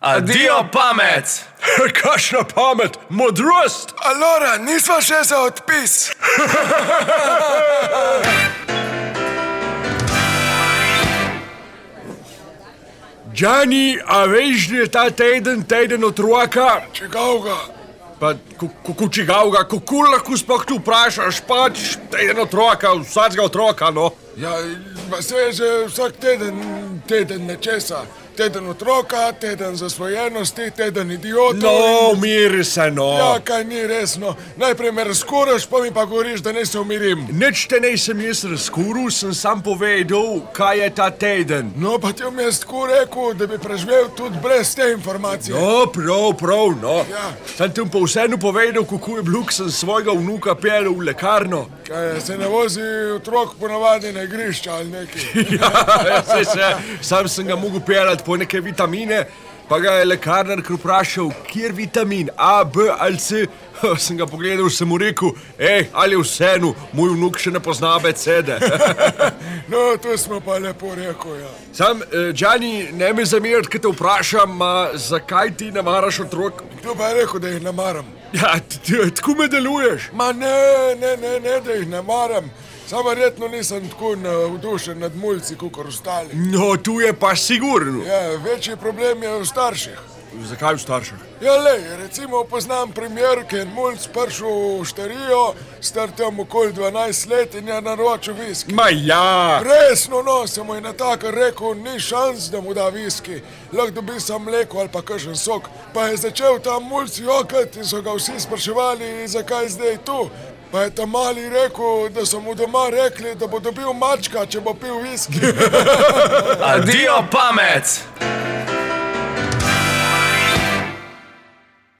Adijo pamet! Kakšna pamet, modrost! Alora, nisva še za odpis. Gianni, a veš, da je ta teden otroka? Čigavga? Pa, kako čigavga, kako lahko sploh tu vprašaš, pač teden otroka, vsakega otroka, no? Ja, pa se je že vsak teden nečesa. Teden otroka, teden zasvojenosti, teden idiotov. No, umiri se, no. Ja, kaj ni resno. Najprej me razkuraš, pa mi pa govoriš, da ne se umirim. Nič te nisem jaz razkuril, sem sam povedal, kaj je ta teden. No, pa ti bom jaz tako rekel, da bi preživel tudi brez te informacije. No, prav, no. Ja. Sem ti pa vseeno povedal, kako je bil, sem svojega vnuka peljal v lekarno. Kaj, se ne vozi otrok ponavadi na igrišča ali nekaj? Ja, sam sem ga mogel peljati po neke vitamine, pa ga je lekarnar vprašal, kjer vitamin, A, B ali C. Sem ga pogledal, sem mu rekel, ali vseeno, moj vnuk še ne pozna abecede. No, to smo pa lepo rekel, ja. Sam, Gianni, ne me zameriti, ko te vprašam, zakaj ti ne maraš otrok? Kdo pa je rekel, da jih ne maram? Ja, tako me deluješ. Ma ne, da jih ne maram. Samo verjetno nisem tako navdušen nad mulci, kakor ostali. No, tu je pa sigurno. Ja, večji problem je v starših. Zakaj v starših? Ja, lej, recimo poznam primer, ki je mulc prišel v štarijo, star tam okoli 12 let in je naročil viski. Ma ja! Resno, no, se mu je natakar rekel, ni šans, da mu da viski. Lahko dobi sam mleko ali pa kakšen sok. Pa je začel tam mulc jokati in so ga vsi spraševali, zakaj zdaj tu. Pa je tam mali rekel, da so mu doma rekli, da bo dobil mačka, če bo pil viski. Adijo pamet!